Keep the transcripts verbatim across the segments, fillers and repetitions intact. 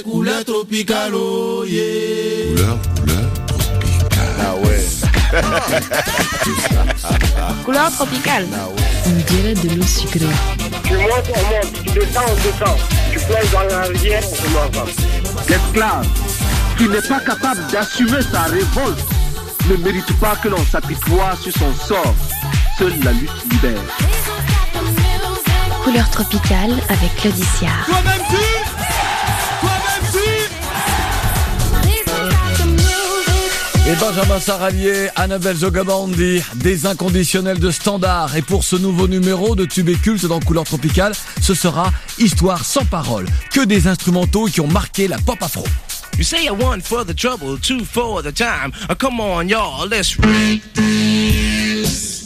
couleur tropicale, oh yeah. Couleur, couleur tropicale. Ah ouais. Couleur tropicale. Ah ouais. On dirait de l'eau sucrée. Tu montes, on monte, tu descends, on descend. Tu plonges dans la rivière, on se met ensemble. L'esclave qui n'est pas capable d'assumer sa révolte ne mérite pas que l'on s'apitoie sur son sort. Seule la lutte libère. Couleur tropicale avec Claudicia. Toi-même tu, toi-même tu. Et Benjamin Saralier, Annabelle Zogabandi, des inconditionnels de standard. Et pour ce nouveau numéro de Tube et Culte dans Couleur Tropicale, ce sera Histoire sans parole. Que des instrumentaux qui ont marqué la pop afro. You say one for the trouble, two for the time. Oh, come on, y'all, let's read this.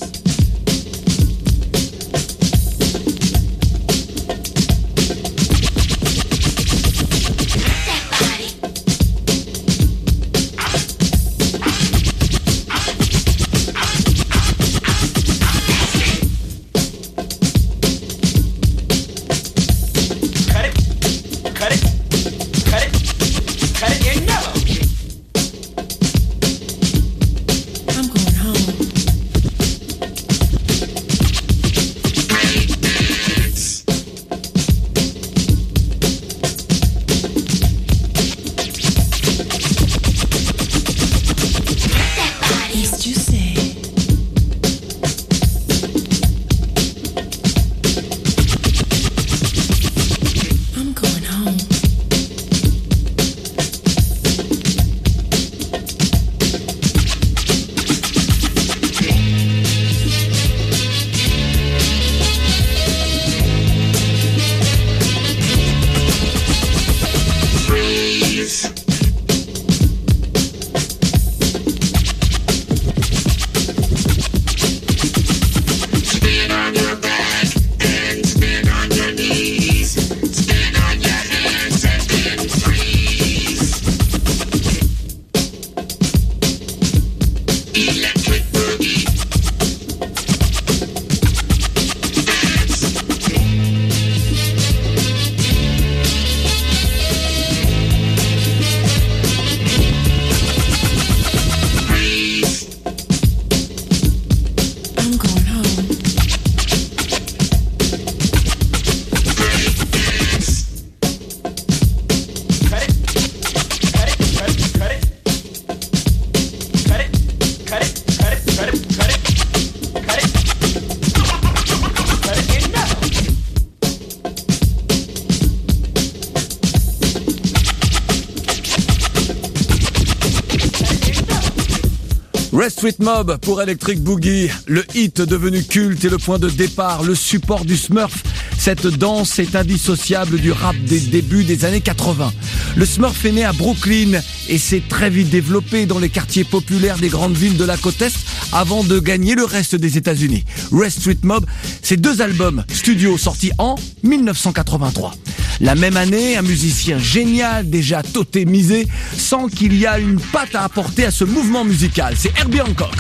Red Street Mob pour Electric Boogie, le hit devenu culte et le point de départ, le support du Smurf. Cette danse est indissociable du rap des débuts des années quatre-vingts. Le Smurf est né à Brooklyn et s'est très vite développé dans les quartiers populaires des grandes villes de la côte Est avant de gagner le reste des États-Unis. Red Street Mob, c'est deux albums studio sortis en dix-neuf cent quatre-vingt-trois. La même année, un musicien génial, déjà totémisé, sent qu'il y a une patte à apporter à ce mouvement musical. C'est Herbie Hancock.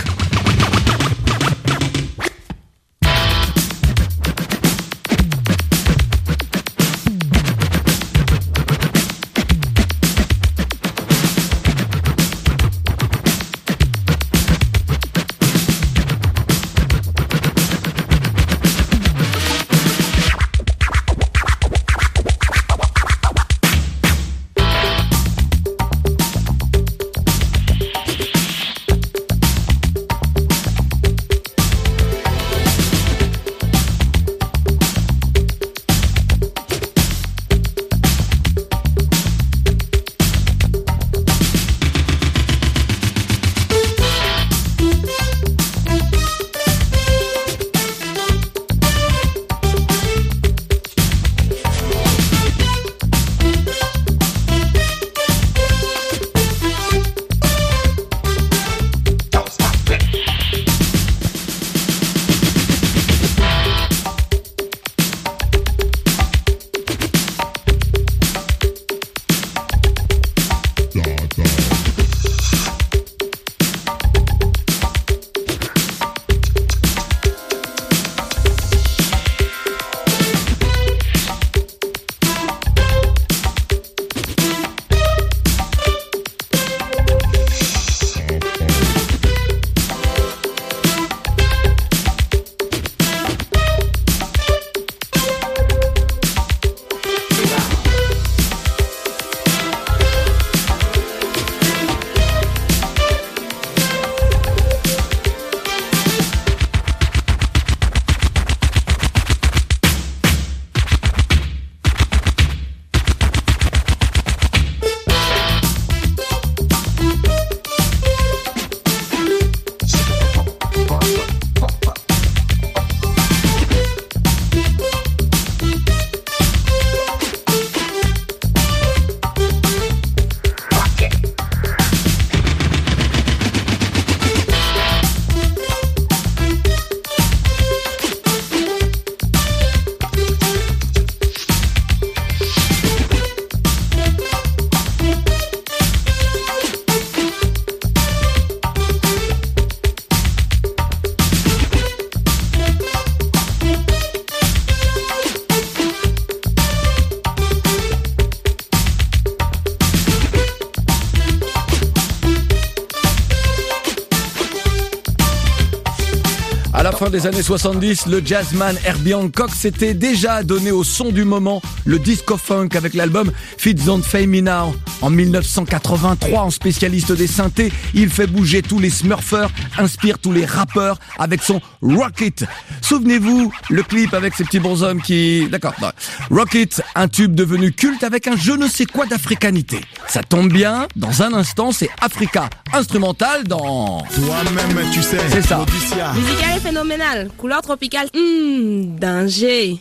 fin des années soixante-dix, le jazzman Herbie Hancock s'était déjà donné au son du moment, le disco-funk avec l'album Feet Don't Fail Me Now. En dix-neuf cent quatre-vingt-trois, en spécialiste des synthés, il fait bouger tous les smurfers, inspire tous les rappeurs avec son Rock It. Souvenez-vous, le clip avec ces petits bonshommes qui... D'accord, non. Rock It, un tube devenu culte avec un je ne sais quoi d'africanité. Ça tombe bien, dans un instant, c'est Africa, instrumental dans... Toi-même, tu sais. C'est ça. Laetitia. Musical et phénoménal. Couleur tropicale. Hum, danger.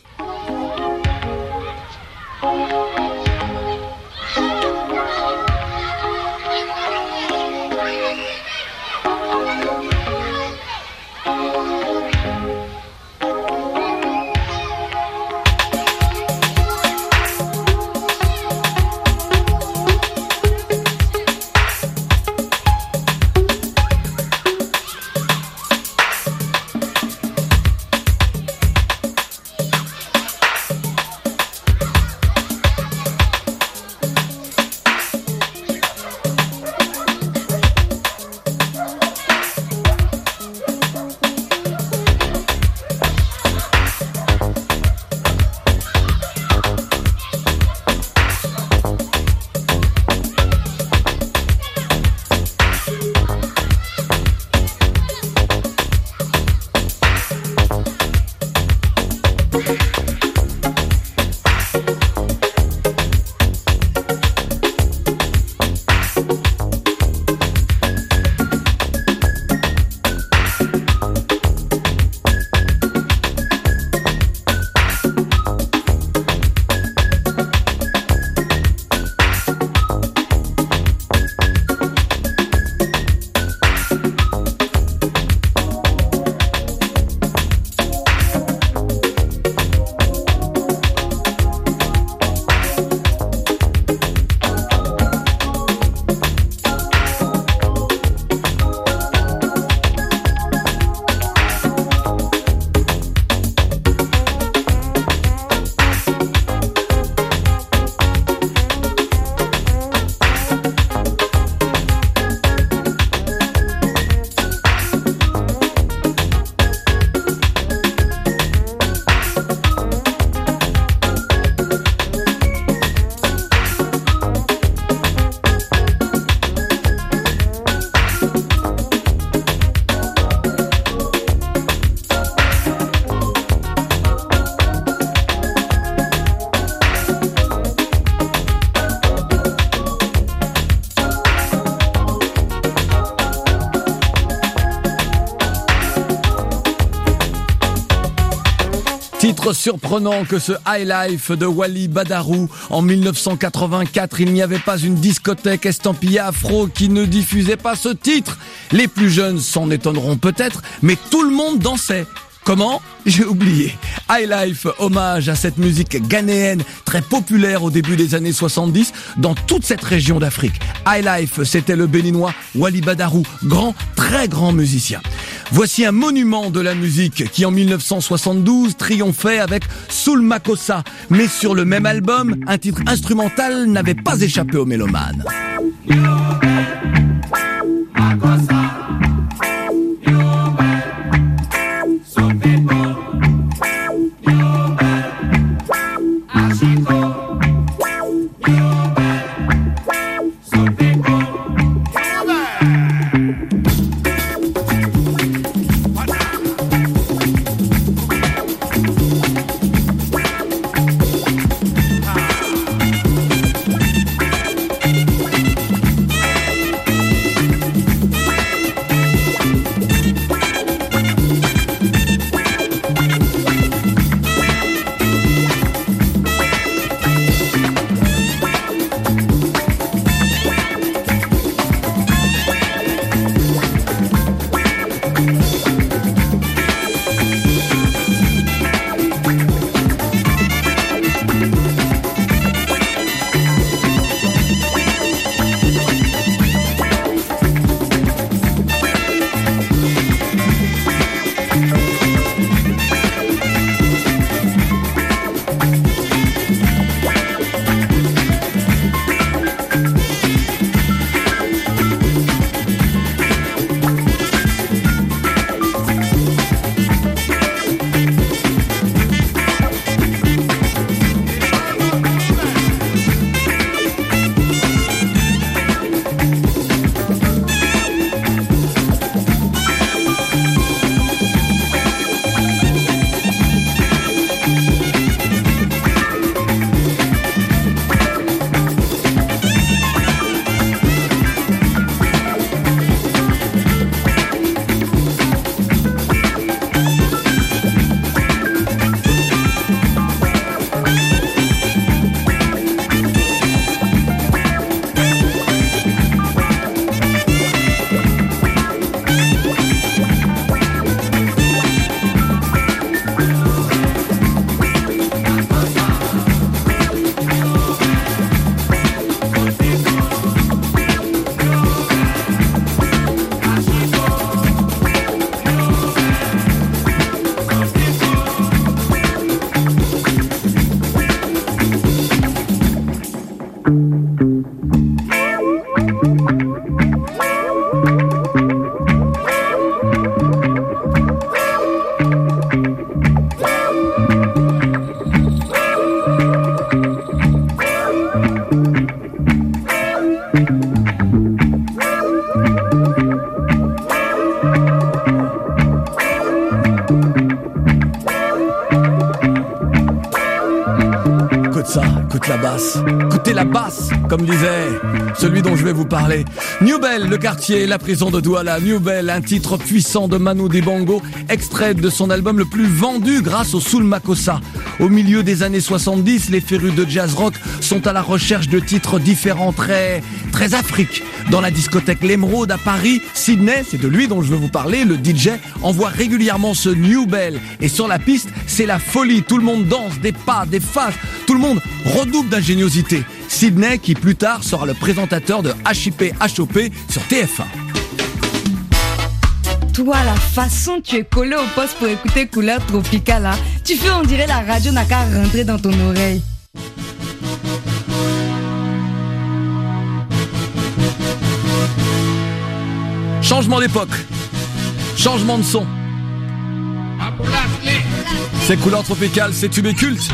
Titre surprenant que ce High Life de Wally Badarou. En dix-neuf cent quatre-vingt-quatre, il n'y avait pas une discothèque estampillée afro qui ne diffusait pas ce titre. Les plus jeunes s'en étonneront peut-être, mais tout le monde dansait. Comment ? J'ai oublié. High Life, hommage à cette musique ghanéenne très populaire au début des années soixante-dix dans toute cette région d'Afrique. High Life, c'était le béninois Wally Badarou, grand, très grand musicien. Voici un monument de la musique qui en dix-neuf cent soixante-douze triomphait avec Soul Makossa. Mais sur le même album, un titre instrumental n'avait pas échappé aux mélomanes. Écoute la basse, écoutez la basse, comme disait celui dont je vais vous parler. Newbell, le quartier, la prison de Douala. Newbell, un titre puissant de Manu Dibango, extrait de son album le plus vendu grâce au Soul Makossa. Au milieu des années soixante-dix, les férus de jazz rock sont à la recherche de titres différents, très, très Afrique. Dans la discothèque L'Émeraude à Paris, Sydney, c'est de lui dont je veux vous parler, le D J envoie régulièrement ce Newbell. Et sur la piste, c'est la folie. Tout le monde danse, des pas, des faces. Tout le monde redouble d'ingéniosité. Sydney, qui plus tard sera le présentateur de H I P H O P sur T F un. Toi, la façon tu es collé au poste pour écouter Couleur Tropicale, là, tu fais on dirait la radio n'a qu'à rentrer dans ton oreille. Changement d'époque, changement de son. C'est Couleur Tropicale, c'est tube et culte.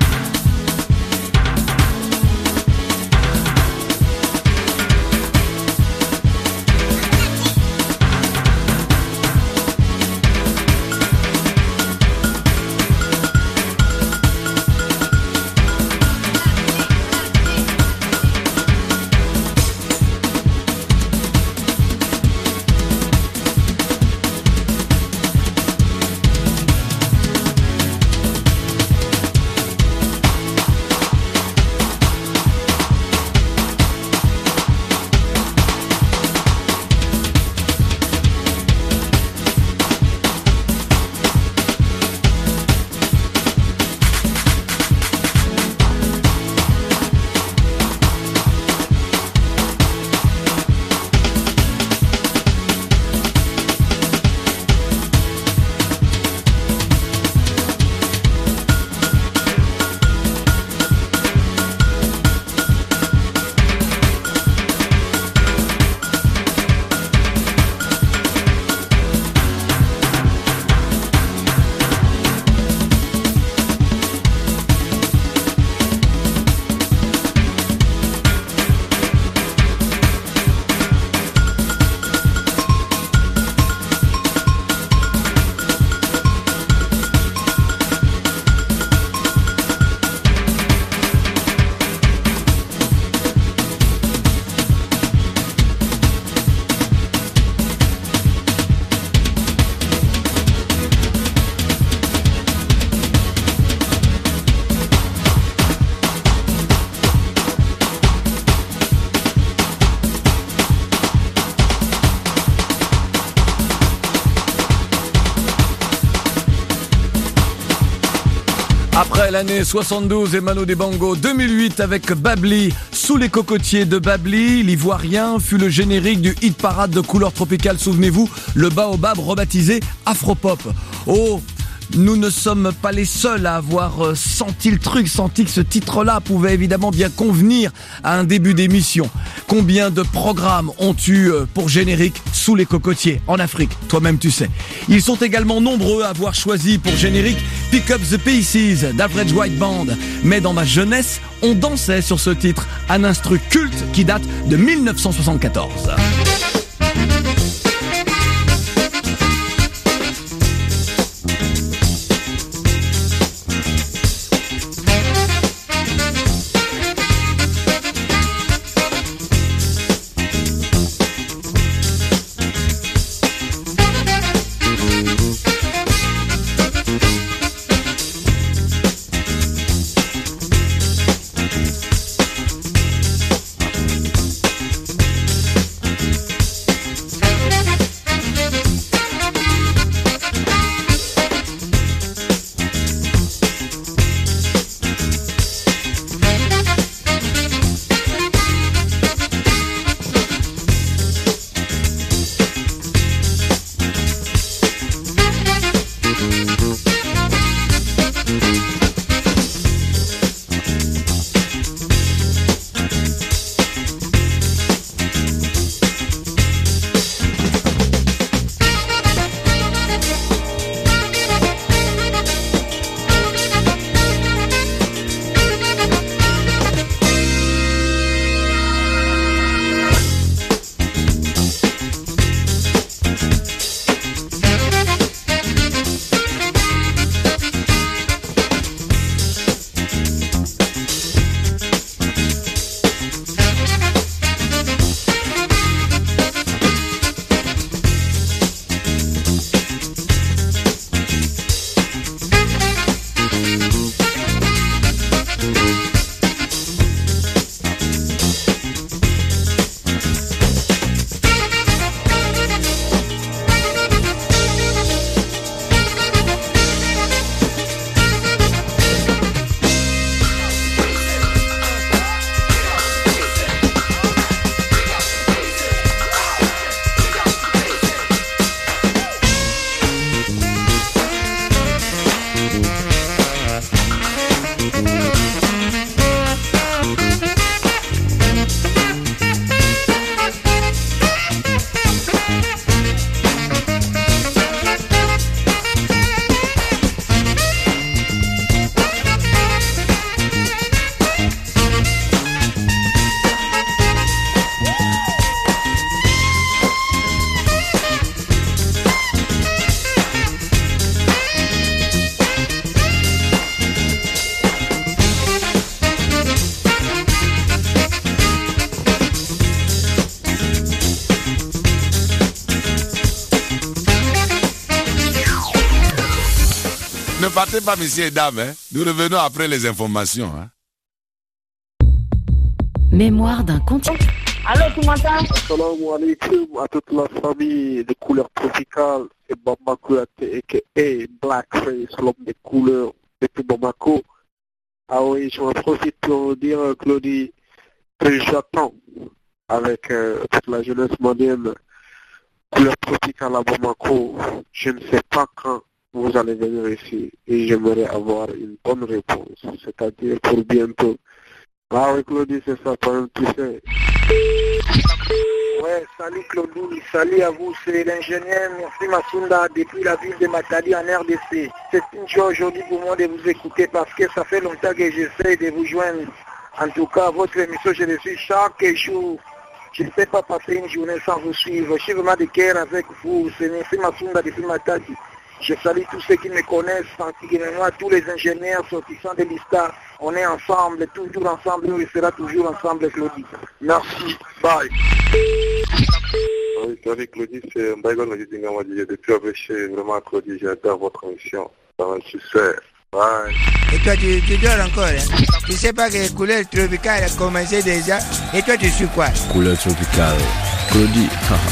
Après l'année soixante-douze et Manu Dibango, deux mille huit avec Babli, Sous les cocotiers de Babli, l'Ivoirien fut le générique du hit parade de Couleur Tropicale, souvenez-vous, le Baobab rebaptisé Afropop. Oh, nous ne sommes pas les seuls à avoir senti le truc, senti que ce titre-là pouvait évidemment bien convenir à un début d'émission. Combien de programmes ont eu pour générique Sous les cocotiers en Afrique? Toi-même tu sais. Ils sont également nombreux à avoir choisi pour générique Pick Up the Pieces d'Average White Band. Mais dans ma jeunesse, on dansait sur ce titre, un instru culte qui date de mille neuf cent soixante-quatorze. partez pas, messieurs et dames. Hein. Nous revenons après les informations. Hein. Mémoire d'un continent. Allô, tu m'entends? Assalamu alaikum à toute la famille de couleurs tropicales et Bamako et Blackface, l'homme des couleurs depuis Bamako. Ah oui, je m'en profite pour dire, Claudie, que j'attends avec euh, toute la jeunesse moderne, couleur tropicale à Bamako. Je ne sais pas quand vous allez venir ici et j'aimerais avoir une bonne réponse, c'est-à-dire pour bientôt. Ah oui, Claudie, c'est ça, pas un tu sais. Ouais, salut Claudie, salut à vous, c'est l'ingénieur Merci Massounda depuis la ville de Matadi en R D C. C'est une joie aujourd'hui pour moi de vous écouter parce que ça fait longtemps que j'essaie de vous joindre. En tout cas, votre émission, je le suis chaque jour. Je ne peux pas passer une journée sans vous suivre. Je suis vraiment de cœur avec vous, c'est Merci Massounda depuis Matadi. Je salue tous ceux qui me connaissent, particulièrement tous les ingénieurs sortissants de l'I S T A. On est ensemble, toujours ensemble, on restera toujours ensemble, Claudie. Merci, bye. Oui, salut Claudie, c'est Mbaïgon Nadjidingamadi. Depuis Abéché, vraiment Claudie, j'adore votre émission. C'est un succès. Bye. Et toi, tu, tu dors encore, hein? Tu sais pas que la couleur tropicale a commencé déjà? Et toi, tu suis quoi? Couleur tropicale. Claudie.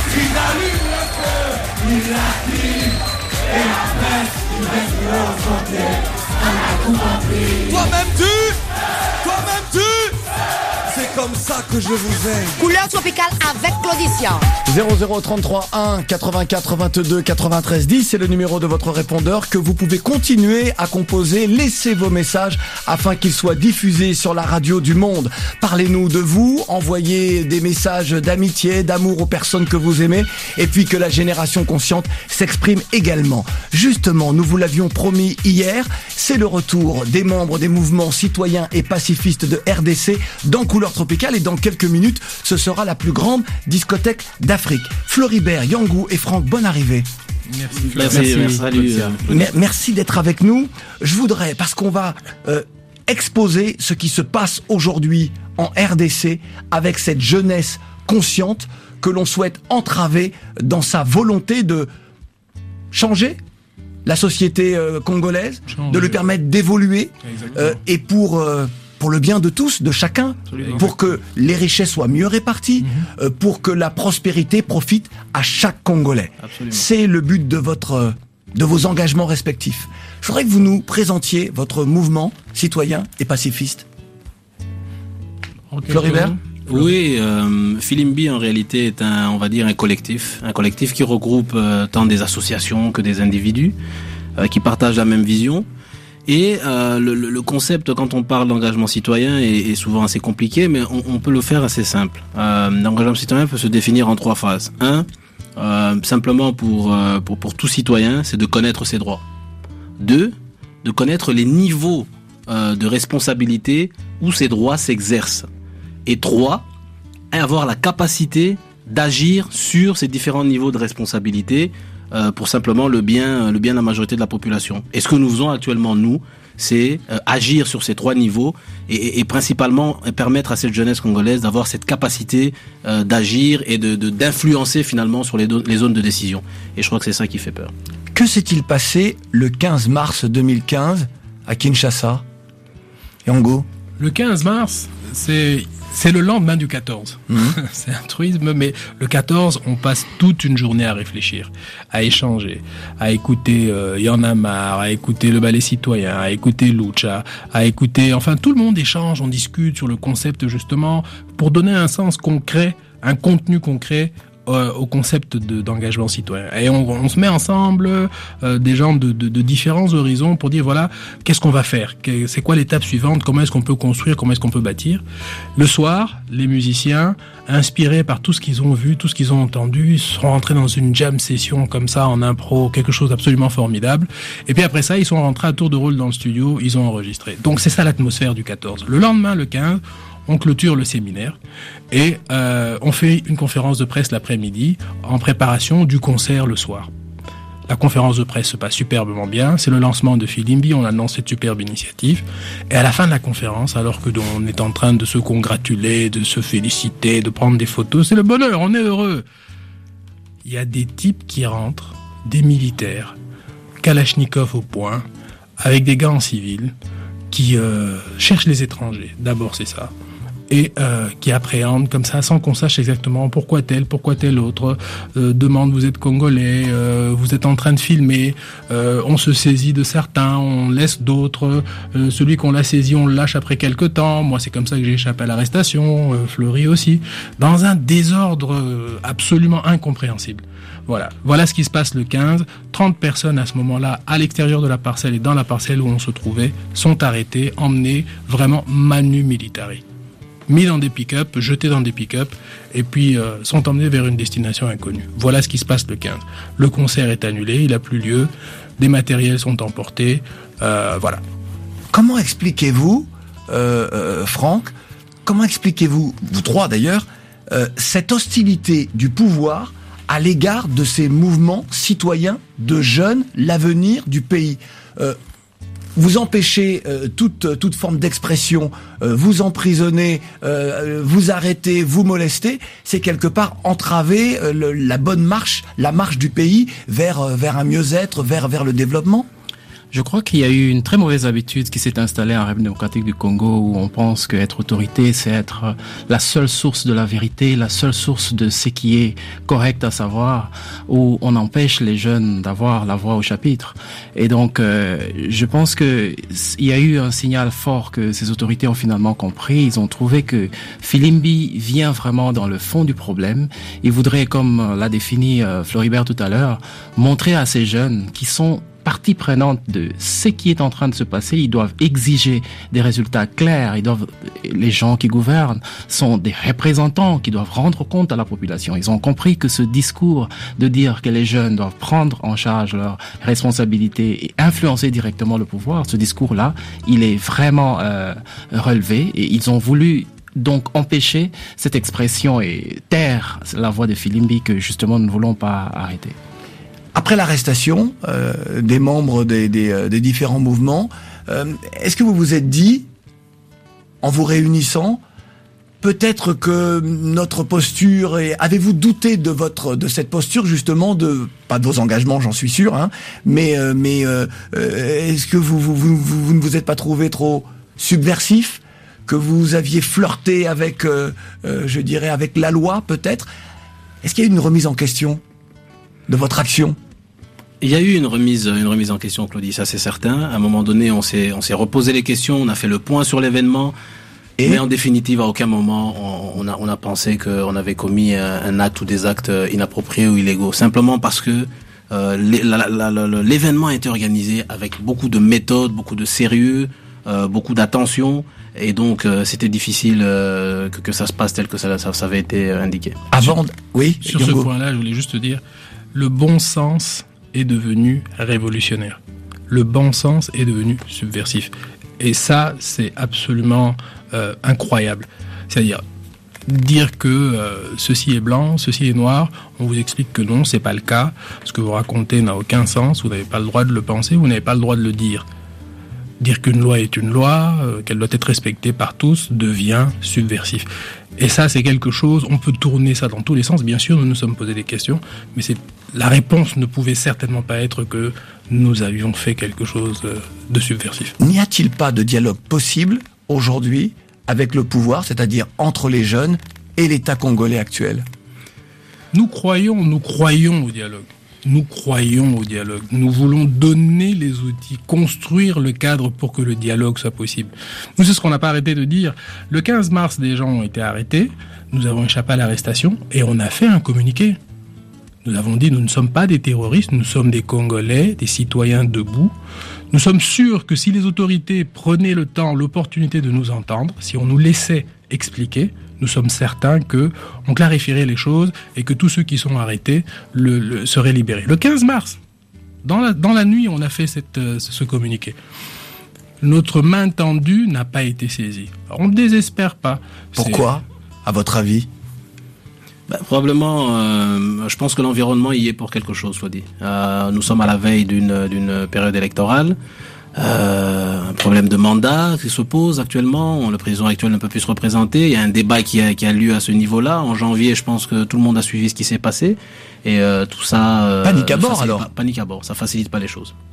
Toi-même tu, toi-même tu, c'est comme ça que je vous aime. Couleur tropicale avec Claudicia. zéro zéro trente-trois un quatre-vingt-quatre vingt-deux quatre-vingt-treize dix, c'est le numéro de votre répondeur que vous pouvez continuer à composer. Laissez vos messages afin qu'ils soient diffusés sur la radio du monde. Parlez-nous de vous, envoyez des messages d'amitié, d'amour aux personnes que vous aimez et puis que la génération consciente s'exprime également. Justement, nous vous l'avions promis hier, c'est le retour des membres des mouvements citoyens et pacifistes de R D C dans Couleur Tropicale et dans quelques minutes, ce sera la plus grande discothèque d'Afrique. Floribert, Yangou et Franck, bonne arrivée. Merci, merci, merci, merci, salut, merci, merci d'être avec nous. Je voudrais, parce qu'on va euh, exposer ce qui se passe aujourd'hui en R D C avec cette jeunesse consciente que l'on souhaite entraver dans sa volonté de changer la société euh, congolaise, changer. De lui permettre d'évoluer euh, et pour... Euh, pour le bien de tous, de chacun, Absolument. Pour que les richesses soient mieux réparties, mmh. euh, pour que la prospérité profite à chaque Congolais. Absolument. C'est le but de votre, de vos engagements respectifs. Je voudrais que vous nous présentiez votre mouvement citoyen et pacifiste. Okay. Floribert ? Oui, euh, Filimbi en réalité est un, on va dire, un collectif, un collectif qui regroupe euh, tant des associations que des individus euh, qui partagent la même vision. Et euh, le, le concept, quand on parle d'engagement citoyen, est, est souvent assez compliqué, mais on, on peut le faire assez simple. Euh, l'engagement citoyen peut se définir en trois phases. Un, euh, simplement pour, euh, pour pour tout citoyen, c'est de connaître ses droits. Deux, de connaître les niveaux euh, de responsabilité où ces droits s'exercent. Et trois, avoir la capacité d'agir sur ces différents niveaux de responsabilité. Euh, pour simplement le bien, le bien de la majorité de la population. Et ce que nous faisons actuellement, nous, c'est euh, agir sur ces trois niveaux et, et, et principalement permettre à cette jeunesse congolaise d'avoir cette capacité euh, d'agir et de, de, d'influencer finalement sur les, do- les zones de décision. Et je crois que c'est ça qui fait peur. Que s'est-il passé le quinze mars deux mille quinze à Kinshasa, Yango? Le quinze mars, c'est... C'est le lendemain du quatorze. Mmh. C'est un truisme, mais le quatorze, on passe toute une journée à réfléchir, à échanger, à écouter euh, Y'en a marre, à écouter le ballet citoyen, à écouter Lucha, à écouter... Enfin, tout le monde échange, on discute sur le concept, justement, pour donner un sens concret, un contenu concret euh, au concept de, d'engagement citoyen. Et on, on se met ensemble, euh, des gens de, de, de différents horizons pour dire, voilà, qu'est-ce qu'on va faire? C'est quoi l'étape suivante? Comment est-ce qu'on peut construire? Comment est-ce qu'on peut bâtir? Le soir, les musiciens, inspirés par tout ce qu'ils ont vu, tout ce qu'ils ont entendu, seront rentrés dans une jam session comme ça, en impro, quelque chose d'absolument formidable. Et puis après ça, ils sont rentrés à tour de rôle dans le studio, ils ont enregistré. Donc c'est ça l'atmosphère du quatorze. Le lendemain, le quinze, on clôture le séminaire et euh, on fait une conférence de presse l'après-midi en préparation du concert le soir. La conférence de presse se passe superbement bien, c'est le lancement de Filimbi, on annonce cette superbe initiative. Et à la fin de la conférence, alors que on est en train de se congratuler, de se féliciter, de prendre des photos, c'est le bonheur, on est heureux. Il y a des types qui rentrent, des militaires, Kalachnikov au poing, avec des gars en civil qui euh, cherchent les étrangers. D'abord, c'est ça. Et euh, qui appréhendent comme ça, sans qu'on sache exactement pourquoi tel, pourquoi tel autre, euh, demande vous êtes congolais, euh, vous êtes en train de filmer, euh, on se saisit de certains, on laisse d'autres, euh, celui qu'on l'a saisi, on le lâche après quelques temps. Moi, c'est comme ça que j'ai échappé à l'arrestation, euh, Fleury aussi, dans un désordre euh, absolument incompréhensible. Voilà, voilà ce qui se passe le quinze. trente personnes à ce moment-là, à l'extérieur de la parcelle et dans la parcelle où on se trouvait, sont arrêtées, emmenées vraiment manu militari. Mis dans des pick-up, jetés dans des pick-up, et puis euh, sont emmenés vers une destination inconnue. Voilà ce qui se passe le quinze. Le concert est annulé, il n'a plus lieu, des matériels sont emportés, euh, voilà. Comment expliquez-vous, euh, euh, Franck, comment expliquez-vous, vous trois d'ailleurs, euh, cette hostilité du pouvoir à l'égard de ces mouvements citoyens de jeunes, l'avenir du pays? euh, Vous empêchez euh, toute toute forme d'expression, euh, vous emprisonnez, euh, vous arrêtez, vous molestez, c'est quelque part entraver euh, le, la bonne marche, la marche du pays vers euh, vers un mieux-être, vers vers le développement. Je crois qu'il y a eu une très mauvaise habitude qui s'est installée en République démocratique du Congo où on pense qu'être autorité, c'est être la seule source de la vérité, la seule source de ce qui est correct à savoir, où on empêche les jeunes d'avoir la voix au chapitre. Et donc, euh, je pense que il y a eu un signal fort que ces autorités ont finalement compris. Ils ont trouvé que Filimbi vient vraiment dans le fond du problème. Ils voudraient, comme l'a défini euh, Floribert tout à l'heure, montrer à ces jeunes qui sont partie prenante de ce qui est en train de se passer. Ils doivent exiger des résultats clairs. Ils doivent, les gens qui gouvernent sont des représentants qui doivent rendre compte à la population. Ils ont compris que ce discours de dire que les jeunes doivent prendre en charge leurs responsabilités et influencer directement le pouvoir, ce discours-là, il est vraiment euh, relevé et ils ont voulu donc empêcher cette expression et taire la voix de Filimbi que justement nous ne voulons pas arrêter. Après l'arrestation euh, des membres des, des, euh, des différents mouvements, euh, est-ce que vous vous êtes dit, en vous réunissant, peut-être que notre posture, et avez-vous douté de votre de cette posture justement, de pas de vos engagements, j'en suis sûr, hein, mais euh, mais euh, est-ce que vous vous, vous vous vous ne vous êtes pas trouvé trop subversif, que vous aviez flirté avec, euh, euh, je dirais, avec la loi peut-être? Est-ce qu'il y a eu une remise en question de votre action? Il y a eu une remise, une remise en question, Claudie, ça c'est certain. À un moment donné, on s'est, on s'est reposé les questions, on a fait le point sur l'événement. Et mais en définitive, à aucun moment, on, on a, on a pensé qu'on avait commis un, un acte ou des actes inappropriés ou illégaux. Simplement parce que euh, la, la, la, l'événement a été organisé avec beaucoup de méthode, beaucoup de sérieux, euh, beaucoup d'attention. Et donc, euh, c'était difficile euh, que, que ça se passe tel que ça, ça, ça avait été indiqué. Avant, sur, oui. Sur ce point-là, je voulais juste te dire, le bon sens est devenu révolutionnaire. Le bon sens est devenu subversif. Et ça, c'est absolument euh, incroyable. C'est-à-dire, dire que euh, ceci est blanc, ceci est noir, on vous explique que non, c'est pas le cas. Ce que vous racontez n'a aucun sens, vous n'avez pas le droit de le penser, vous n'avez pas le droit de le dire. Dire qu'une loi est une loi, euh, qu'elle doit être respectée par tous, devient subversif. Et ça, c'est quelque chose, on peut tourner ça dans tous les sens. Bien sûr, nous nous sommes posé des questions, mais c'est, la réponse ne pouvait certainement pas être que nous avions fait quelque chose de subversif. N'y a-t-il pas de dialogue possible aujourd'hui avec le pouvoir, c'est-à-dire entre les jeunes et l'État congolais actuel? Nous croyons, nous croyons au dialogue. Nous croyons au dialogue. Nous voulons donner les outils, construire le cadre pour que le dialogue soit possible. Nous, c'est ce qu'on n'a pas arrêté de dire. Le quinze mars, des gens ont été arrêtés. Nous avons échappé à l'arrestation et on a fait un communiqué. Nous avons dit, nous ne sommes pas des terroristes, nous sommes des Congolais, des citoyens debout. Nous sommes sûrs que si les autorités prenaient le temps, l'opportunité de nous entendre, si on nous laissait expliquer, nous sommes certains que on clarifierait les choses et que tous ceux qui sont arrêtés le, le, seraient libérés. Le quinze mars, dans la, dans la nuit, on a fait cette, euh, ce communiqué. Notre main tendue n'a pas été saisie. Alors, on ne désespère pas. Pourquoi, à votre avis? Ben, probablement, euh, je pense que l'environnement y est pour quelque chose, soit dit. Euh, nous sommes à la veille d'une, d'une période électorale. Euh, un problème de mandat qui se pose actuellement. Le président actuel ne peut plus se représenter. Il y a un débat qui a, qui a lieu à ce niveau-là. En janvier, je pense que tout le monde a suivi ce qui s'est passé. Et euh, tout ça... Euh, panique à bord, alors pas, Panique à bord, ça facilite pas les choses.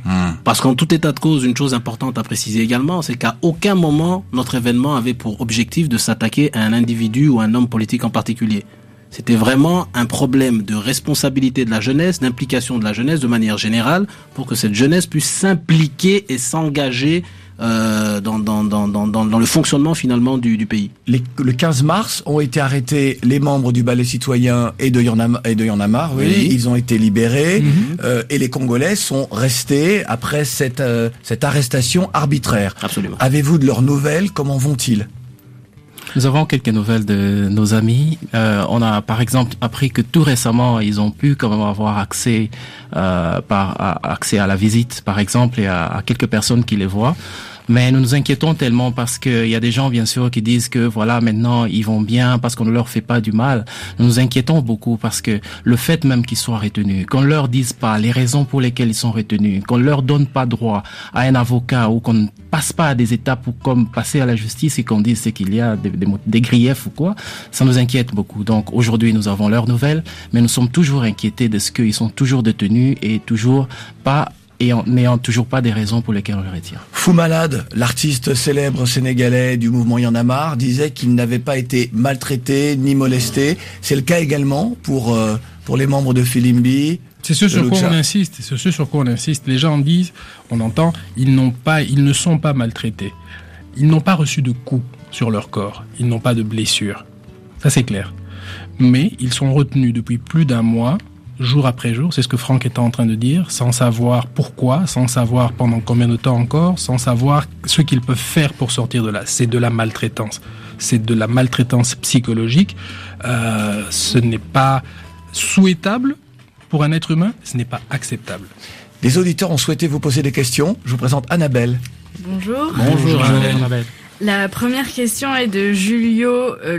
Mmh. Parce qu'en tout état de cause, une chose importante à préciser également, c'est qu'à aucun moment, notre événement avait pour objectif de s'attaquer à un individu ou à un homme politique en particulier. C'était vraiment un problème de responsabilité de la jeunesse, d'implication de la jeunesse de manière générale, pour que cette jeunesse puisse s'impliquer et s'engager euh, dans, dans, dans, dans, dans le fonctionnement finalement du, du pays. Les, le quinze mars ont été arrêtés les membres du Ballet citoyen et de Y'en a, et de Y'en a marre. Oui, oui. Ils ont été libérés mm-hmm. euh, et les Congolais sont restés après cette, euh, cette arrestation arbitraire. Absolument. Avez-vous de leurs nouvelles? Comment vont-ils? Nous avons quelques nouvelles de nos amis. Euh, on a par exemple appris que tout récemment, ils ont pu quand même avoir accès, euh, par, à, accès à la visite, par exemple, et à, à quelques personnes qui les voient. Mais nous nous inquiétons tellement parce que il y a des gens, bien sûr, qui disent que voilà, maintenant, ils vont bien parce qu'on ne leur fait pas du mal. Nous nous inquiétons beaucoup parce que le fait même qu'ils soient retenus, qu'on leur dise pas les raisons pour lesquelles ils sont retenus, qu'on leur donne pas droit à un avocat ou qu'on ne passe pas à des étapes pour comme passer à la justice et qu'on dise c'est qu'il y a des, des, des griefs ou quoi, ça nous inquiète beaucoup. Donc aujourd'hui, nous avons leurs nouvelles, mais nous sommes toujours inquiétés de ce qu'ils sont toujours détenus et toujours pas et en n'ayant toujours pas des raisons pour lesquelles on le retire. Fou Malade, l'artiste célèbre sénégalais du mouvement Y'en a marre, disait qu'il n'avait pas été maltraité ni molesté. C'est le cas également pour euh, pour les membres de Filimbi. C'est ce sur quoi on insiste. C'est ce sur quoi on insiste. Les gens disent, on entend, ils n'ont pas, ils ne sont pas maltraités. Ils n'ont pas reçu de coups sur leur corps. Ils n'ont pas de blessures. Ça c'est clair. Mais ils sont retenus depuis plus d'un mois. Jour après jour, c'est ce que Franck était en train de dire, sans savoir pourquoi, sans savoir pendant combien de temps encore, sans savoir ce qu'ils peuvent faire pour sortir de là. C'est de la maltraitance. C'est de la maltraitance psychologique. Euh, ce n'est pas souhaitable pour un être humain, ce n'est pas acceptable. Les auditeurs ont souhaité vous poser des questions. Je vous présente Annabelle. Bonjour. Bonjour, Bonjour Annabelle. La première question est de Julio euh,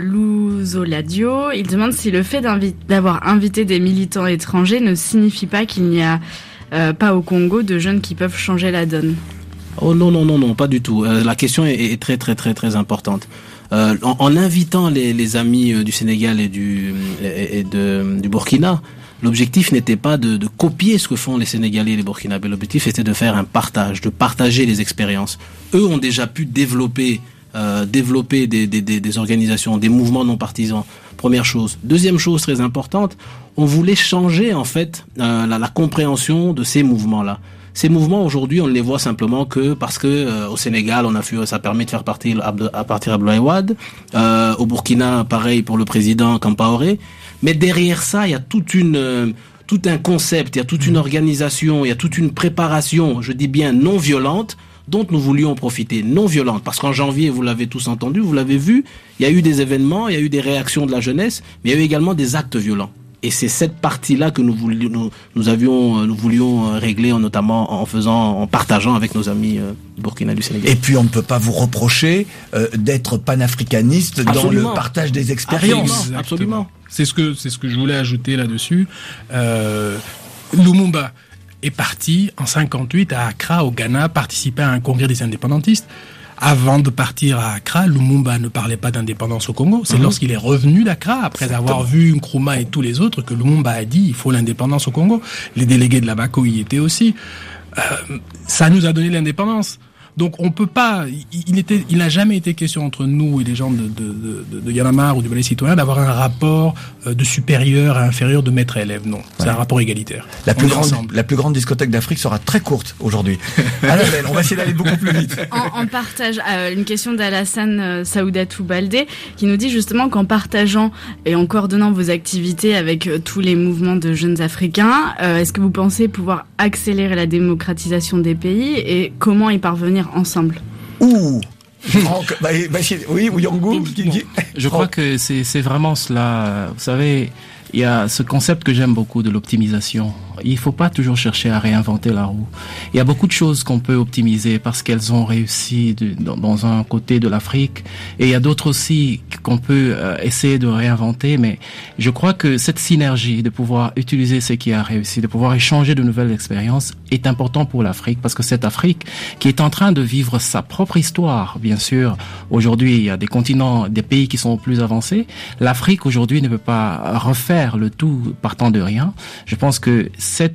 Luzoladio. Il demande si le fait d'invi- d'avoir invité des militants étrangers ne signifie pas qu'il n'y a euh, pas au Congo de jeunes qui peuvent changer la donne. Oh non, non, non, non, pas du tout. Euh, la question est, est très, très, très, très importante. Euh, en, en invitant les, les amis euh, du Sénégal et du, et, et de, du Burkina, l'objectif n'était pas de, de copier ce que font les Sénégalais et les Burkinabés. L'objectif était de faire un partage, de partager les expériences. Eux ont déjà pu développer, euh, développer des, des, des, des organisations, des mouvements non partisans. Première chose. Deuxième chose très importante, on voulait changer en fait euh, la, la compréhension de ces mouvements-là. Ces mouvements aujourd'hui, on ne les voit simplement que parce que euh, au Sénégal, on a fait, ça permet de faire partie à partir Abdoulaye Wade. Euh, au Burkina, pareil pour le président Kampaoré. Mais derrière ça, il y a toute une, euh, tout un concept, il y a toute une organisation, il y a toute une préparation, je dis bien non violente, dont nous voulions profiter. Non violente, parce qu'en janvier, vous l'avez tous entendu, vous l'avez vu, il y a eu des événements, il y a eu des réactions de la jeunesse, mais il y a eu également des actes violents. Et c'est cette partie-là que nous voulions, nous, nous avions, nous voulions régler, notamment en faisant, en partageant avec nos amis euh, du Burkina et du Sénégal. Et puis on ne peut pas vous reprocher euh, d'être panafricaniste Absolument. dans le partage des expériences. Absolument. Absolument. C'est ce que c'est ce que je voulais ajouter là-dessus. Euh, Lumumba est parti en cinquante-huit à Accra, au Ghana, participer à un congrès des indépendantistes. Avant de partir à Accra, Lumumba ne parlait pas d'indépendance au Congo. C'est mmh. lorsqu'il est revenu d'Accra, après Exactement. avoir vu Nkrumah et tous les autres, que Lumumba a dit il faut l'indépendance au Congo. Les délégués de la Bako y étaient aussi. Euh, ça nous a donné l'indépendance. Donc on peut pas, il était, il n'a jamais été question entre nous et les gens de, de, de, de Y'en a marre ou du Ballet citoyen d'avoir un rapport de supérieur à inférieur, de maître à élève. Non, c'est ouais. un rapport égalitaire. La plus grande, la plus grande discothèque d'Afrique sera très courte aujourd'hui. Annabelle, on va essayer d'aller beaucoup plus vite. En, en partage, euh, une question d'Alassane euh, Saoudatou Baldé qui nous dit justement qu'en partageant et en coordonnant vos activités avec euh, tous les mouvements de jeunes Africains, euh, est-ce que vous pensez pouvoir accélérer la démocratisation des pays et comment y parvenir ensemble? Ouh Franck, bah, bah, oui, ou Yangou qui dit... Je crois que c'est, c'est vraiment cela. Vous savez, il y a ce concept que j'aime beaucoup de l'optimisation. Il faut pas toujours chercher à réinventer la roue. Il y a beaucoup de choses qu'on peut optimiser parce qu'elles ont réussi de, dans, dans un côté de l'Afrique. Et il y a d'autres aussi qu'on peut euh, essayer de réinventer. Mais je crois que cette synergie de pouvoir utiliser ce qui a réussi, de pouvoir échanger de nouvelles expériences est important pour l'Afrique parce que cette Afrique qui est en train de vivre sa propre histoire, bien sûr. Aujourd'hui, il y a des continents, des pays qui sont plus avancés. L'Afrique aujourd'hui ne peut pas refaire le tout partant de rien. Je pense que cette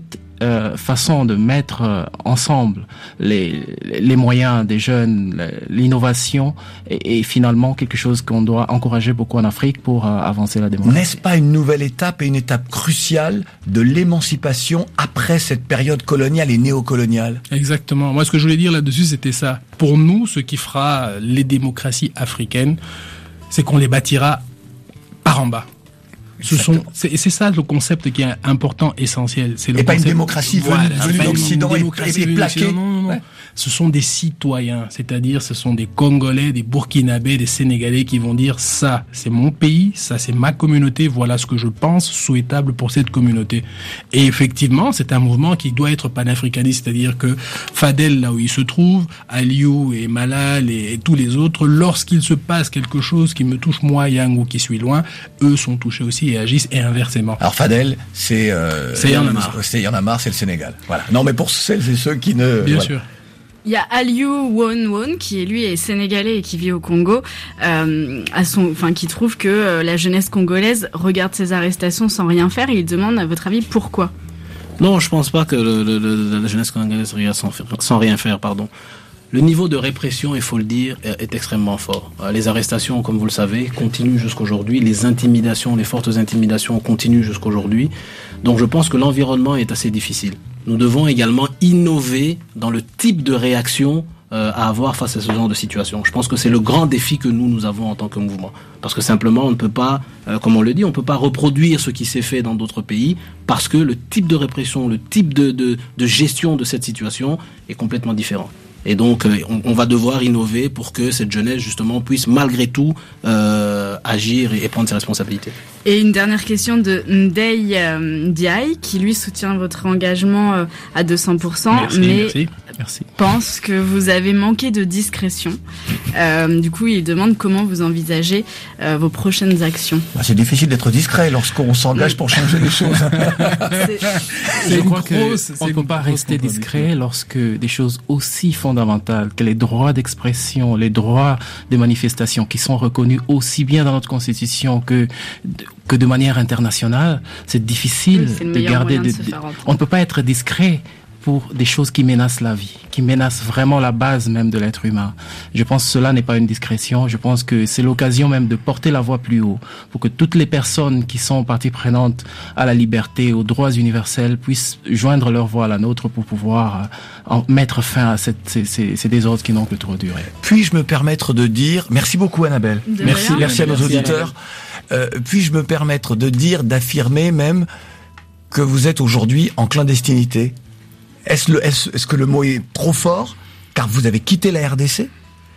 euh, façon de mettre euh, ensemble les, les moyens des jeunes, l'innovation, est, est finalement quelque chose qu'on doit encourager beaucoup en Afrique pour euh, avancer la démocratie. N'est-ce pas une nouvelle étape et une étape cruciale de l'émancipation après cette période coloniale et néocoloniale? Exactement. Moi, ce que je voulais dire là-dessus, c'était ça. Pour nous, ce qui fera les démocraties africaines, c'est qu'on les bâtira par en bas. Ce sont, c'est, c'est ça le concept qui est important, essentiel. C'est le et pas concept, une démocratie voilà, venue de l'Occident et, et plaquée. Non, non, non. Ouais. Ce sont des citoyens, c'est-à-dire ce sont des Congolais, des Burkinabés, des Sénégalais qui vont dire ça, c'est mon pays, ça c'est ma communauté, voilà ce que je pense souhaitable pour cette communauté. Et effectivement, c'est un mouvement qui doit être panafricaniste, c'est-à-dire que Fadel, là où il se trouve, Aliou et Malal et, et tous les autres, lorsqu'il se passe quelque chose qui me touche moi, Yang, ou qui suis loin, eux sont touchés aussi et agissent, et inversement. Alors Fadel, c'est euh, c'est Y'en a marre. C'est Y'en a marre, c'est le Sénégal. Voilà. Non, mais pour celles et ceux qui ne. Bien voilà. sûr. Il y a Aliou Won Won qui est lui est sénégalais et qui vit au Congo, euh, à son, enfin qui trouve que euh, la jeunesse congolaise regarde ces arrestations sans rien faire et il demande à votre avis pourquoi. Non, je pense pas que le, le, le, la jeunesse congolaise regarde sans, sans rien faire, pardon. Le niveau de répression, il faut le dire, est extrêmement fort. Les arrestations, comme vous le savez, continuent jusqu'aujourd'hui. Les intimidations, les fortes intimidations continuent jusqu'aujourd'hui. Donc je pense que l'environnement est assez difficile. Nous devons également innover dans le type de réaction euh, à avoir face à ce genre de situation. Je pense que c'est le grand défi que nous, nous avons en tant que mouvement. Parce que simplement, on ne peut pas, euh, comme on le dit, on ne peut pas reproduire ce qui s'est fait dans d'autres pays parce que le type de répression, le type de, de, de gestion de cette situation est complètement différent. Et donc, on, on va devoir innover pour que cette jeunesse, justement, puisse malgré tout euh, agir et, et prendre ses responsabilités. Et une dernière question de Ndeye euh, Diaye, qui lui soutient votre engagement euh, à deux cents pour cent, merci, mais merci, merci. pense que vous avez manqué de discrétion. Euh, du coup, il demande comment vous envisagez euh, vos prochaines actions. Bah, c'est difficile d'être discret lorsqu'on s'engage pour changer les choses. c'est, c'est Je crois qu'on ne peut pas rester discret lorsque des choses aussi fondamentales que les droits d'expression, les droits de manifestation qui sont reconnus aussi bien dans notre constitution que que de manière internationale, c'est difficile oui, c'est de garder. De, de, de, on ne peut pas être discret pour des choses qui menacent la vie, qui menacent vraiment la base même de l'être humain. Je pense que cela n'est pas une discrétion. Je pense que c'est l'occasion même de porter la voix plus haut pour que toutes les personnes qui sont parties prenantes à la liberté, aux droits universels puissent joindre leur voix à la nôtre pour pouvoir en mettre fin à cette, ces, ces, ces désordres qui n'ont que trop duré. Puis-je me permettre de dire, merci beaucoup Annabelle, de merci, rien, merci à nos merci auditeurs. Euh, puis-je me permettre de dire, d'affirmer même que vous êtes aujourd'hui en clandestinité? Est-ce, le, est-ce, est-ce que le mot est trop fort? Car vous avez quitté la R D C.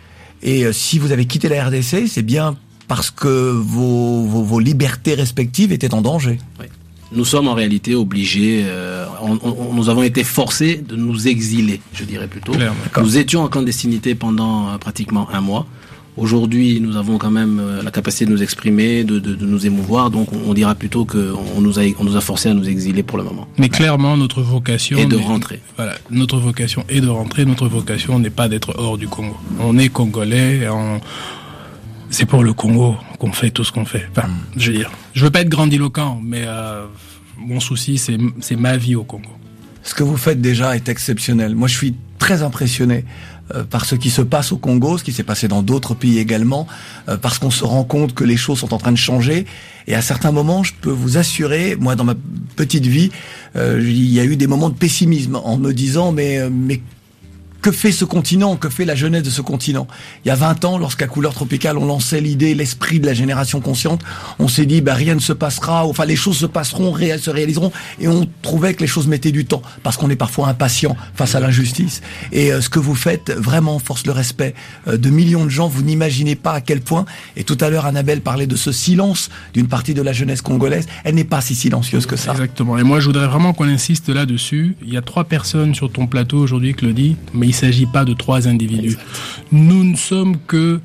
Et euh, si vous avez quitté la R D C, c'est bien parce que vos, vos, vos libertés respectives étaient en danger. Oui. Nous sommes en réalité obligés, euh, on, on, nous avons été forcés de nous exiler, je dirais plutôt. Clairement. Nous étions en clandestinité pendant euh, pratiquement un mois. Aujourd'hui, nous avons quand même euh, la capacité de nous exprimer, de, de, de nous émouvoir, donc on, on dira plutôt qu'on nous a, on nous a forcés à nous exiler pour le moment. Mais clairement, notre vocation... est de rentrer. Voilà, notre vocation est de rentrer, notre vocation n'est pas d'être hors du Congo. On est Congolais, on... c'est pour le Congo qu'on fait tout ce qu'on fait. Enfin, je veux dire, je veux pas être grandiloquent, mais euh, mon souci, c'est, c'est ma vie au Congo. Ce que vous faites déjà est exceptionnel. Moi, je suis très impressionné euh, par ce qui se passe au Congo, ce qui s'est passé dans d'autres pays également, euh, parce qu'on se rend compte que les choses sont en train de changer. Et à certains moments, je peux vous assurer, moi, dans ma petite vie, euh, il y a eu des moments de pessimisme en me disant, mais, euh, mais que fait ce continent? Que fait la jeunesse de ce continent? Il y a vingt ans, lorsqu'à Couleur Tropicale, on lançait l'idée, l'esprit de la génération consciente, on s'est dit, bah, rien ne se passera, enfin, les choses se passeront, réelles, se réaliseront, et on trouvait que les choses mettaient du temps, parce qu'on est parfois impatient face à l'injustice. Et euh, ce que vous faites, vraiment, force le respect euh, de millions de gens, vous n'imaginez pas à quel point, et tout à l'heure, Annabelle parlait de ce silence d'une partie de la jeunesse congolaise, elle n'est pas si silencieuse que ça. Exactement, et moi, je voudrais vraiment qu'on insiste là-dessus. Il y a trois personnes sur ton plateau aujourd'hui, Claudie, mais il ne s'agit pas de trois individus. Exact. Nous ne sommes que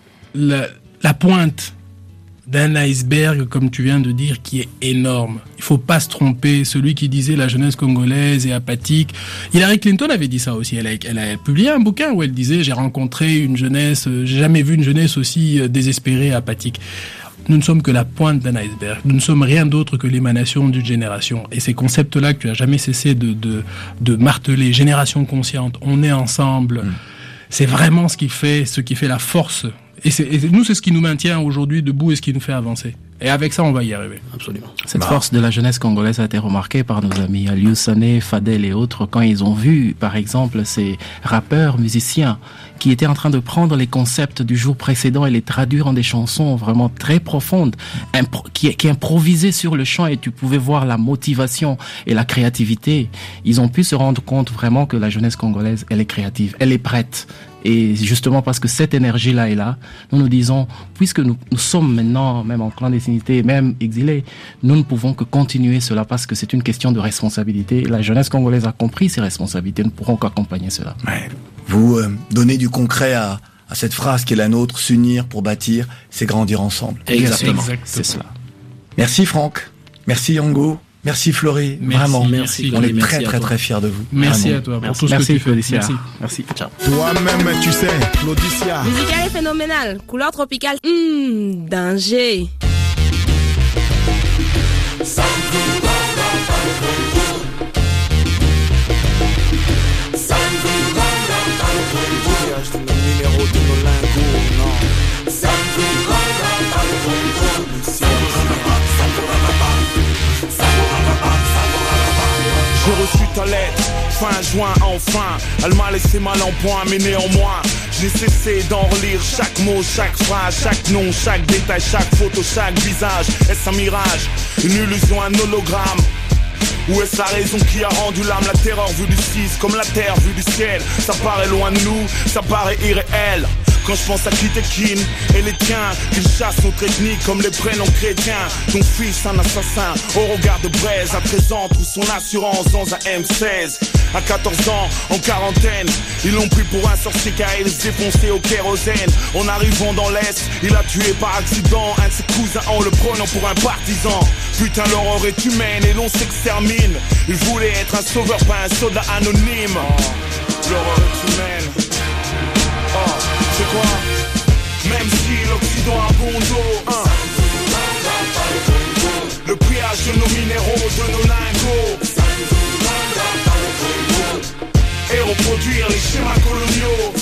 la, la pointe d'un iceberg, comme tu viens de dire, qui est énorme. Il faut pas se tromper. Celui qui disait la jeunesse congolaise est apathique. Hillary Clinton avait dit ça aussi. Elle a, elle a publié un bouquin où elle disait « J'ai rencontré une jeunesse, j'ai jamais vu une jeunesse aussi désespérée, apathique ». nous ne sommes que la pointe d'un iceberg. Nous ne sommes rien d'autre que l'émanation d'une génération. Et ces concepts-là que tu as jamais cessé de, de, de marteler, génération consciente, on est ensemble, mmh. c'est vraiment ce qui fait, ce qui fait la force. Et, c'est, et nous, c'est ce qui nous maintient aujourd'hui debout et ce qui nous fait avancer. Et avec ça, on va y arriver. Absolument. Cette bah. force de la jeunesse congolaise a été remarquée par nos amis Aliou Sané, Fadel et autres quand ils ont vu, par exemple, ces rappeurs, musiciens qui étaient en train de prendre les concepts du jour précédent et les traduire en des chansons vraiment très profondes, impro- qui, qui improvisaient sur le champ et tu pouvais voir la motivation et la créativité. Ils ont pu se rendre compte vraiment que la jeunesse congolaise, elle est créative, elle est prête. Et justement parce que cette énergie-là est là, nous nous disons, puisque nous, nous sommes maintenant, même en clandestinité, même exilés, nous ne pouvons que continuer cela parce que c'est une question de responsabilité. La jeunesse congolaise a compris ses responsabilités, nous ne pourrons qu'accompagner cela. Ouais. Vous euh, donnez du concret à, à cette phrase qui est la nôtre, s'unir pour bâtir, c'est grandir ensemble. Exactement, Exactement. c'est cela. Merci Franck, merci Yango. Merci Florie, merci, vraiment. Merci, on est merci très très toi. très fiers de vous. Merci vraiment. à toi pour merci. tout ce merci, que tu fais. Félicia. Merci. Merci. Ciao. Toi-même, tu sais, Claudicia. Musical et phénoménal. Couleur tropicale. Hum, danger. J'ai reçu ta lettre, fin juin enfin. Elle m'a laissé mal en point, mais néanmoins j'ai cessé d'en relire chaque mot, chaque phrase, chaque nom, chaque détail, chaque photo, chaque visage. Est-ce un mirage, une illusion, un hologramme? Ou est-ce la raison qui a rendu l'âme, la terreur vue du six, comme la terre vue du ciel? Ça paraît loin de nous, ça paraît irréel. Quand je pense à Kitekin et les tiens, qu'ils chassent notre ethnie comme les prénoms chrétiens. Ton fils un assassin au regard de braise. À treize ans trouve son assurance dans un M seize. À quatorze ans, en quarantaine, ils l'ont pris pour un sorcier car il s'est foncé au kérosène. En arrivant dans l'Est, il a tué par accident un de ses cousins en le prenant pour un partisan. Putain, l'horreur est humaine et l'on s'extermine. Il voulait être un sauveur, pas un soldat anonyme. Oh, l'horreur est humaine. Oh, c'est quoi? Même si l'Occident a bon dos, hein. Le pillage de nos minéraux, de nos lingots, et reproduire les schémas coloniaux.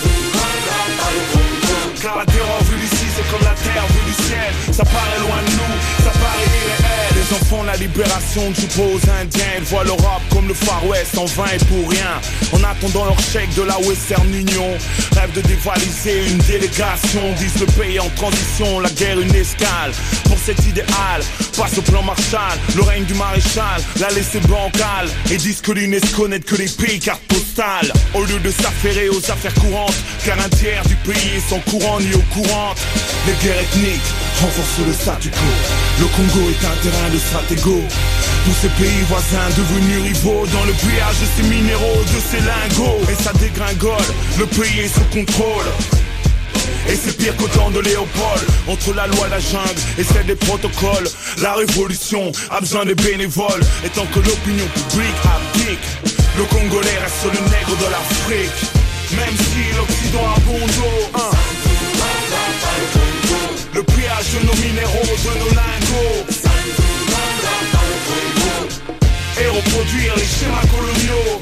Car la terreur vue d'ici c'est comme la terre vue du ciel. Ça paraît loin de nous, ça paraît irréel. Les enfants de la libération de suppose indiens. Ils voient l'Europe comme le Far West en vain et pour rien. En attendant leur chèque de la Western Union, rêve de dévaliser une délégation. Disent le pays en transition, la guerre une escale. Pour cet idéal, passe au plan Marshall. Le règne du maréchal, la laisser bancale. Et disent que l'UNESCO n'est que les pays cartes postales. Au lieu de s'affairer aux affaires courantes, car un tiers du pays est sans courant ni eau courante. Les guerres ethniques renforcent le statu quo. Le Congo est un terrain de stratégo. Tous ces pays voisins devenus rivaux dans le pillage de ces minéraux, de ces lingots. Et ça dégringole, le pays est sous contrôle. Et c'est pire qu'au temps de Léopold. Entre la loi, la jungle et celle des protocoles, la révolution a besoin des bénévoles. Et tant que l'opinion publique abdique, le Congolais reste le nègre de l'Afrique. Même si l'Occident a bon dos, hein. Le pillage de nos minéraux, de nos lingots, et reproduire les schémas coloniaux.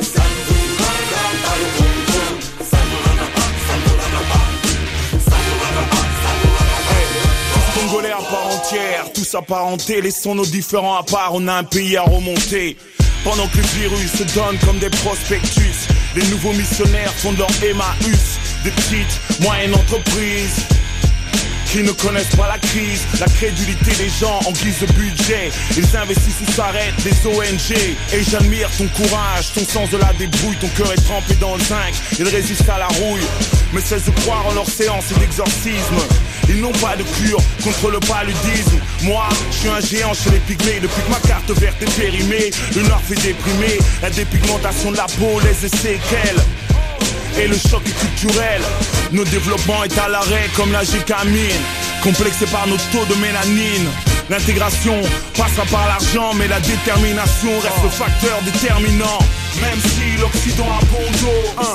Tous Congolais à part entière, tous apparentés, laissons nos différents à part, on a un pays à remonter. Pendant que les virus se donnent comme des prospectus, les nouveaux missionnaires font de leur Emmaüs, des petites, moyennes entreprises qui ne connaissent pas la crise, la crédulité des gens en guise de budget. Ils investissent ou s'arrêtent, les O N G. Et j'admire ton courage, ton sens de la débrouille. Ton cœur est trempé dans le zinc, ils résistent à la rouille, mais cessent de croire en leurs séances et d'exorcisme. Ils n'ont pas de cure contre le paludisme. Moi, je suis un géant chez les pygmées. Depuis que ma carte verte est périmée, le nord fait déprimer. La dépigmentation de la peau laisse des séquelles. Et le choc est culturel. Notre développement est à l'arrêt comme la gécamine. Complexé par nos taux de mélanine. L'intégration passera par l'argent, mais la détermination reste le facteur déterminant. Même si l'Occident a bon dos, hein.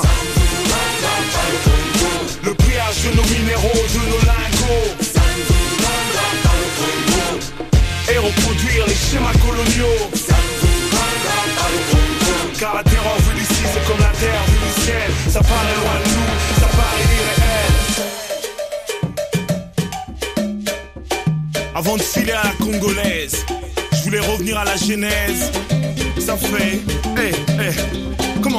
Le pillage de nos minéraux, de nos lingots, reproduire les schémas coloniaux. Car la terreur vue d'ici c'est comme la terre vue du ciel. Ça paraît loin de nous, ça paraît irréel. Avant de filer à la congolaise, je voulais revenir à la genèse. Ça fait, hey, hey, comment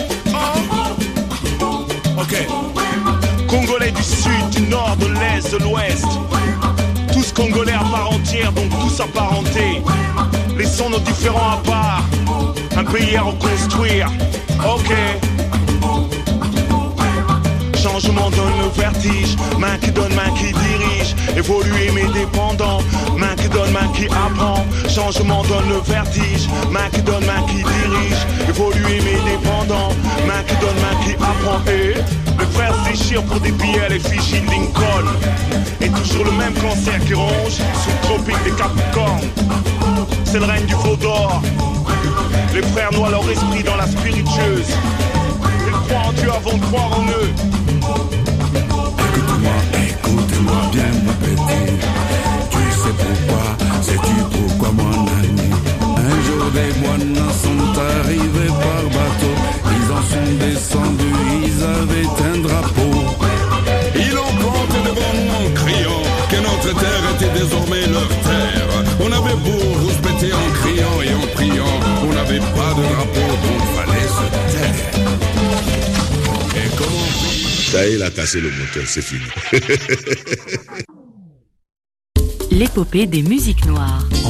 oh. Ok. Congolais du sud, du nord, de l'est, de l'ouest. Tous congolais à part entière, donc tous apparentés. Laissons nos différents à part. Un pays à reconstruire. Ok. Changement donne le vertige, main qui donne, main qui dirige. Évoluer mes dépendants, main qui donne, main qui apprend. Changement donne le vertige, main qui donne, main qui dirige. Évoluer mes dépendants, main qui donne, main qui apprend. Et les frères se déchirent pour des billets, les fichiers de Lincoln. Et toujours le même cancer qui ronge sous le tropique des Capricornes. C'est le règne du veau d'or. Les frères noient leur esprit dans la spiritueuse. Ils croient en Dieu avant de croire en eux. Écoute-moi, écoute-moi bien mon petit. Tu sais pourquoi, sais-tu pourquoi mon ami? Un jour des moines sont arrivés par bateau. Ils en sont descendus, ils avaient un drapeau. Ils l'ont planté devant nous en criant que notre terre était désormais leur terre. On avait beau rouspéter en criant et en priant, on n'avait pas de drapeau, donc fallait se taire. Et comment... Ça y est, il a cassé le moteur, c'est fini. L'épopée des musiques noires.